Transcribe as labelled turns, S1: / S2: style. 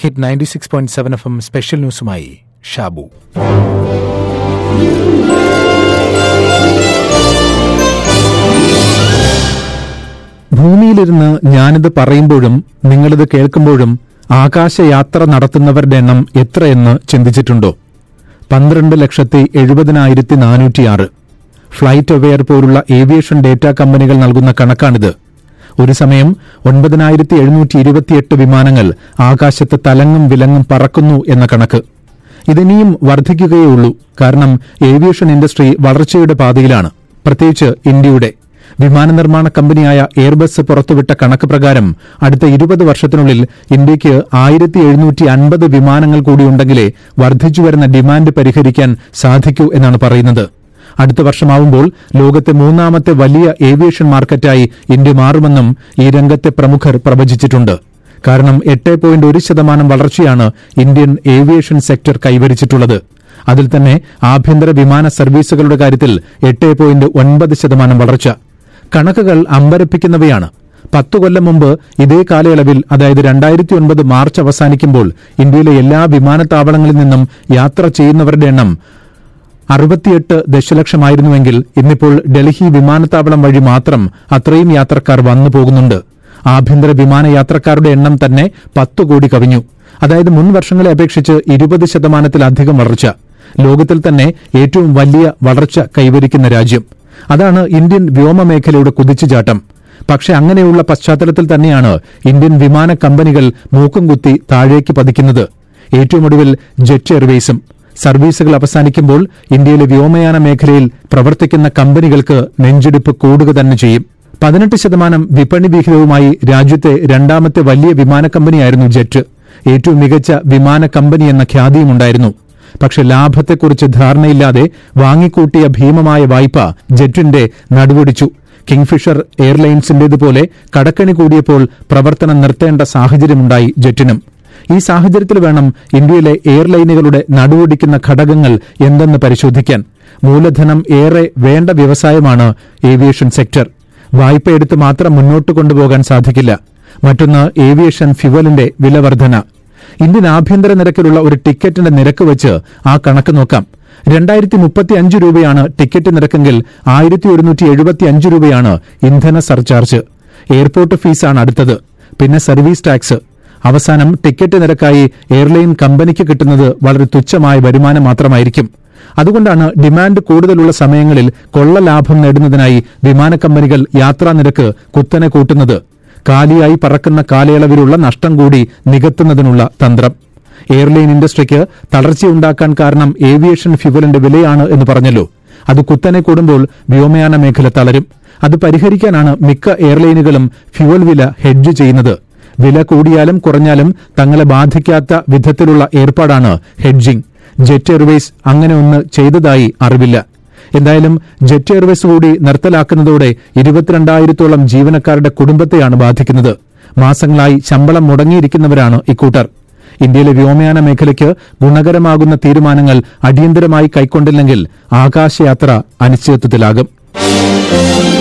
S1: Hit 96.7 FM special ന്യൂസുമായി ഷാബു. ഭൂമിയിലിരുന്ന് ഞാനിത് പറയുമ്പോഴും നിങ്ങളിത് കേൾക്കുമ്പോഴും ആകാശയാത്ര നടത്തുന്നവരുടെ എണ്ണം എത്രയെന്ന് ചിന്തിച്ചിട്ടുണ്ടോ? 12,70,406. ഫ്ലൈറ്റ് അവെയർ പോലുള്ള ഏവിയേഷൻ ഡേറ്റ കമ്പനികൾ നൽകുന്ന കണക്കാണിത്. ഒരു സമയം 9,728 വിമാനങ്ങൾ ആകാശത്ത് തലങ്ങും വിലങ്ങും പറക്കുന്നു എന്ന കണക്ക്. ഇതിനിയും വർദ്ധിക്കുകയുള്ളൂ. കാരണം ഏവിയേഷൻ ഇൻഡസ്ട്രി വളർച്ചയുടെ പാതയിലാണ്. പ്രത്യേകിച്ച് ഇന്ത്യയുടെ വിമാന നിർമ്മാണ കമ്പനിയായ എയർബസ് പുറത്തുവിട്ട കണക്ക് പ്രകാരം അടുത്ത 20 വർഷത്തിനുള്ളിൽ ഇന്ത്യയ്ക്ക് 1,750 വിമാനങ്ങൾ കൂടിയുണ്ടെങ്കിലേ വർദ്ധിച്ചുവരുന്ന ഡിമാൻഡ് പരിഹരിക്കാൻ സാധിക്കൂ എന്നാണ് പറയുന്നത്. അടുത്ത വർഷമാവുമ്പോൾ ലോകത്തെ 3ാമത്തെ വലിയ ഏവിയേഷൻ മാർക്കറ്റായി ഇന്ത്യ മാറുമെന്നും ഈ രംഗത്തെ പ്രമുഖർ പ്രവചിച്ചിട്ടുണ്ട്. കാരണം 8.1% വളർച്ചയാണ് ഇന്ത്യൻ ഏവിയേഷൻ സെക്ടർ കൈവരിച്ചിട്ടുള്ളത്. അതിൽ തന്നെ ആഭ്യന്തര വിമാന സർവീസുകളുടെ കാര്യത്തിൽ 8.9% വളർച്ച. കണക്കുകൾ അമ്പരപ്പിക്കുന്നവയാണ്. 10 കൊല്ലം മുമ്പ് ഇതേ കാലയളവിൽ, അതായത് 2009 മാർച്ച് അവസാനിക്കുമ്പോൾ ഇന്ത്യയിലെ എല്ലാ വിമാനത്താവളങ്ങളിൽ നിന്നും യാത്ര ചെയ്യുന്നവരുടെ എണ്ണം 68 ദശലക്ഷമായിരുന്നുവെങ്കിൽ ഇന്നിപ്പോൾ ഡൽഹി വിമാനത്താവളം വഴി മാത്രം അത്രയും യാത്രക്കാർ വന്നു പോകുന്നുണ്ട്. ആഭ്യന്തര വിമാന യാത്രക്കാരുടെ എണ്ണം തന്നെ 10 കോടി കവിഞ്ഞു. അതായത് മുൻ വർഷങ്ങളെ അപേക്ഷിച്ച് 20% വളർച്ച. ലോകത്തിൽ തന്നെ ഏറ്റവും വലിയ വളർച്ച കൈവരിക്കുന്ന രാജ്യം. അതാണ് ഇന്ത്യൻ വ്യോമമേഖലയുടെ കുതിച്ചുചാട്ടം. പക്ഷെ അങ്ങനെയുള്ള പശ്ചാത്തലത്തിൽ തന്നെയാണ് ഇന്ത്യൻ വിമാന കമ്പനികൾ മൂക്കും കുത്തി താഴേക്ക് പതിക്കുന്നത്. ഏറ്റവും ഒടുവിൽ ജെറ്റ് എയർവേസും. സർവീസുകൾ അവസാനിക്കുമ്പോൾ ഇന്ത്യയിലെ വ്യോമയാന മേഖലയിൽ പ്രവർത്തിക്കുന്ന കമ്പനികൾക്ക് നെഞ്ചിടിപ്പ് കൂടുക തന്നെ ചെയ്യും. 18% വിപണി വിഹിതവുമായി രാജ്യത്തെ 2ാമത്തെ വലിയ വിമാന കമ്പനിയായിരുന്നു ജെറ്റ്. ഏറ്റവും മികച്ച വിമാന കമ്പനി എന്ന ഖ്യാതിയുമുണ്ടായിരുന്നു. പക്ഷെ ലാഭത്തെക്കുറിച്ച് ധാരണയില്ലാതെ വാങ്ങിക്കൂട്ടിയ ഭീമമായ വായ്പ ജെറ്റിന്റെ നടുവൊടിച്ചു. കിങ്ഫിഷർ എയർലൈൻസിന്റേതുപോലെ കടക്കണി കൂടിയപ്പോൾ പ്രവർത്തനം നിർത്തേണ്ട സാഹചര്യമുണ്ടായി ജെറ്റിനും. ഈ സാഹചര്യത്തിൽ വേണം ഇന്ത്യയിലെ എയർലൈനുകളുടെ നടുവൊടിക്കുന്ന ഘടകങ്ങൾ എന്തെന്ന് പരിശോധിക്കാൻ. മൂലധനം ഏറെ വേണ്ട വ്യവസായമാണ് ഏവിയേഷൻ സെക്ടർ. വായ്പയെടുത്ത് മാത്രം മുന്നോട്ട് കൊണ്ടുപോകാൻ സാധിക്കില്ല. മറ്റൊന്ന് ഏവിയേഷൻ ഫ്യുവലിന്റെ വിലവർധന. ഇന്ത്യൻ ആഭ്യന്തര നിരക്കിലുള്ള ഒരു ടിക്കറ്റിന്റെ നിരക്ക് വെച്ച് ആ കണക്ക് നോക്കാം. 2035 രൂപയാണ് ടിക്കറ്റ് നിരക്കെങ്കിൽ 1175 രൂപയാണ് ഇന്ധന സർചാർജ്. എയർപോർട്ട് ഫീസാണ് അടുത്തത്. പിന്നെ സർവീസ് ടാക്സ്. അവസാനം ടിക്കറ്റ് നിരക്കായി എയർലൈൻ കമ്പനിക്ക് കിട്ടുന്നത് വളരെ തുച്ഛമായ വരുമാനം മാത്രമായിരിക്കും. അതുകൊണ്ടാണ് ഡിമാൻഡ് കൂടുതലുള്ള സമയങ്ങളിൽ കൊള്ള ലാഭം നേടുന്നതിനായി വിമാന കമ്പനികൾ യാത്രാ നിരക്ക് കുത്തനെ കൂട്ടുന്നത്. കാലിയായി പറക്കുന്ന കാലയളവിലുള്ള നഷ്ടം കൂടി നികത്തുന്നതിനുള്ള തന്ത്രം. എയർലൈൻ ഇൻഡസ്ട്രിക്ക് തളർച്ചയുണ്ടാക്കാൻ കാരണം ഏവിയേഷൻ ഫ്യുവലിന്റെ വിലയാണ് എന്ന് പറഞ്ഞല്ലോ. അത് കുത്തനെ കൂടുമ്പോൾ വ്യോമയാന മേഖല തളരും. അത് പരിഹരിക്കാനാണ് മിക്ക എയർലൈനുകളും ഫ്യുവൽ വില ഹെഡ്ജ് ചെയ്യുന്നത്. വില കൂടിയാലും കുറഞ്ഞാലും തങ്ങളെ ബാധിക്കാത്ത വിധത്തിലുള്ള ഏർപ്പാടാണ് ഹെഡ്ജിംഗ്. ജെറ്റ് എയർവേസ് അങ്ങനെ ഒന്ന് ചെയ്തതായി അറിവില്ല. എന്തായാലും ജെറ്റ് എയർവേസ് കൂടി നിർത്തലാക്കുന്നതോടെ 22,000-ഓളം ജീവനക്കാരുടെ കുടുംബത്തെയാണ് ബാധിക്കുന്നത്. മാസങ്ങളായി ശമ്പളം മുടങ്ങിയിരിക്കുന്നവരാണ് ഇക്കൂട്ടർ. ഇന്ത്യയിലെ വ്യോമയാന മേഖലയ്ക്ക് ഗുണകരമാകുന്ന തീരുമാനങ്ങൾ അടിയന്തരമായി കൈക്കൊണ്ടില്ലെങ്കിൽ ആകാശയാത്ര അനിശ്ചിതത്വത്തിലാകും.